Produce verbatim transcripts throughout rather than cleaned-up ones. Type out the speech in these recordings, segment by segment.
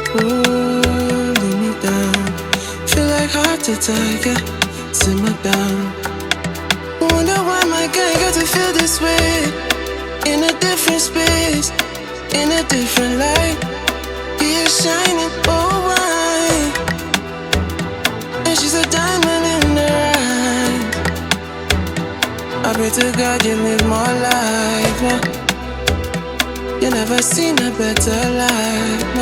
Ooh, lay me down. Feel like heart attack, yeah. Simmer down. Wonder why my guy got to feel this way. In a different space, in a different light. He is shining, oh why? And she's a diamond in the eyes. I pray to God you live more life, no. You never seen a better life, no.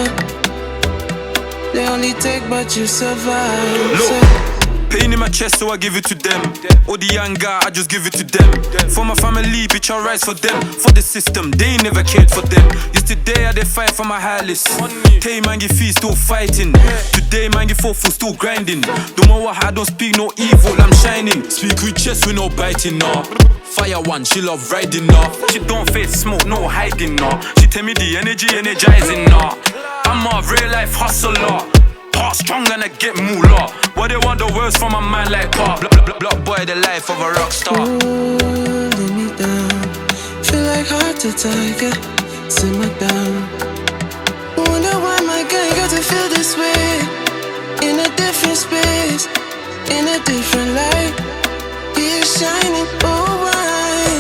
They only take but you survive. Look, so. Pain in my chest, so I give it to them. All the anger, I just give it to them. For my family, bitch, I rise for them. For the system, they ain't never cared for them. Yesterday, I did fight for my highlights. Tay man, get feet, still fighting. Today, man, get forward, still grinding. No more what I don't speak no evil, I'm shining. Speak with chest, we no biting, nah. Fire one, she love riding, nah. She don't face smoke, no hiding, nah. She tell me the energy energizing, nah. I'm a real life hustler. Heart strong and I get moolah. What they want the words from my mind like pop. Block, block, block boy, the life of a rock star. Ooh, lay me down. Feel like heart attack, yeah. Simmer down. Wonder why my guy got to feel this way. In a different space, in a different light. He is shining, oh why?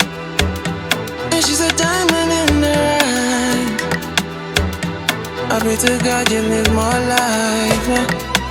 And she's a diamond in the eyes. I pray to God you live more life, no.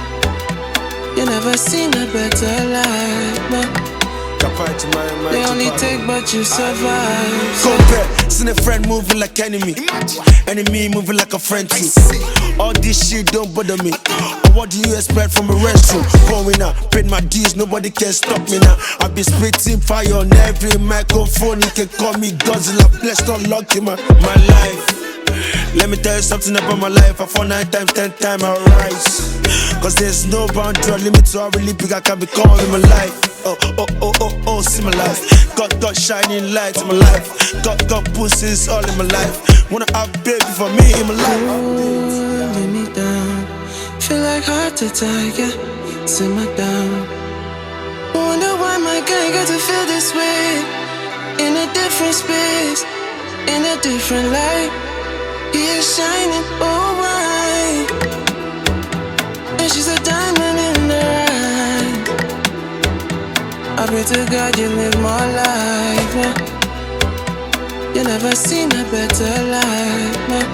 You never seen a better life, no. They only take but you survive. So. Compare, seen a friend moving like enemy. Enemy moving like a friend too. All this shit don't bother me. What do you expect from a restroom? Going out, paid my dues, nobody can stop me now. I be spitting fire on every microphone. You can call me Godzilla, blessed unlucky my, my life. Let me tell you something about my life. I fall nine times, ten times I rise. Cause there's no boundary or limit to how really big I can become in my life. Oh, oh, oh, oh, oh, see my life. God, God, shining light in my life. God, God, pussies all in my life. Wanna have baby for me in my life. Ooh, lay me down. Feel like heart attack, yeah. Simmer down. Wonder why my guy got to feel this way. In a different space, in a different light. He is shining, oh why? And she's a diamond in the eyes. I pray to God you live more life, no. You never seen a better life, no.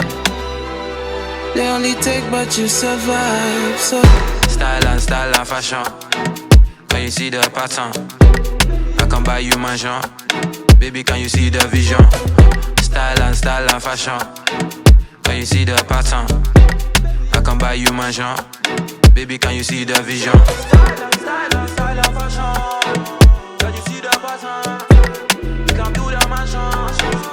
They only take but you survive, so. Style and style and fashion. When you see the pattern, I can buy you mansion. Baby, can you see the vision? Style and style and fashion. When you see the pattern, I can buy you mansion. Baby, can you see the vision? Style and style and style and fashion. Can you see the pattern? You can do the mansion.